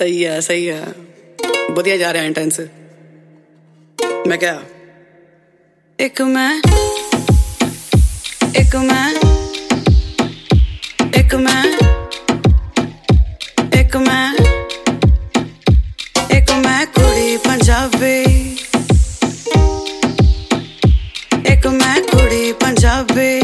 सही है बढ़िया जा रहा है इंटेंस। मैं क्या एक मैं एक मैं एक मैं एक मैं एक मैं कुड़ी पंजाबी एक मैं कुड़ी पंजाबी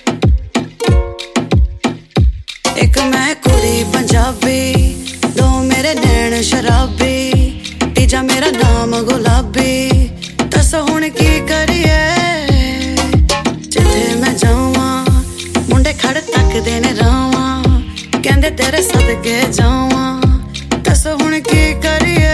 एक मैं कुड़ी पंजाबी दो मेरे नैन शराबी तीजा मेरा नाम गुलाबी दस हुण की करिए जिथे मैं जावा मुंडे खड़ तकदे ने रावा कहंदे तेरे सदके जावा दस हुण की करिए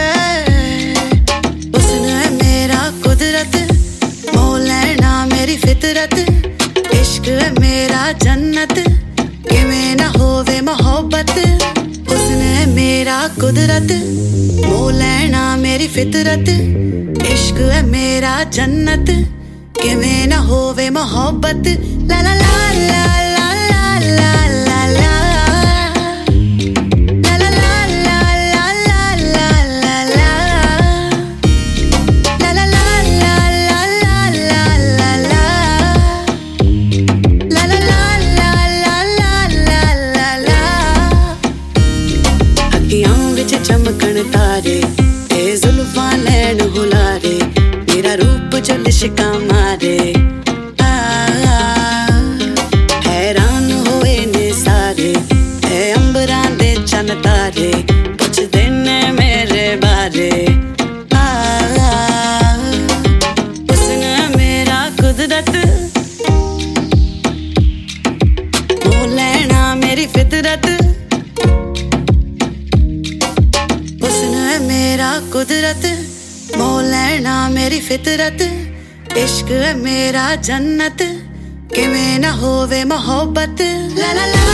हुस्न है मेरा कुदरत मोह लेना मेरी फितरत इश्क है मेरा जन्नत किवें ना होवे मोहब्बत हुस्न है मेरा कुदरत मोह लेना मेरी फितरत इश्क है मेरा जन्नत किवें ना होवे मोहब्बत ला ला ला ला ला ला ला ला चमकन तारे ते जुल्फां नैन हुलारे मेरा रूप जो लिशका मारे हैरान होए ने सारे है अंबरां दे चन तारे पुछदे ने मेरे बारे हुस्न मेरा कुदरत मोह लेना मेरी फितरत मेरा कुदरत मोह लेना मेरी फितरत इश्क है मेरा जन्नत किवें ना होवे मोहब्बत ला ला ला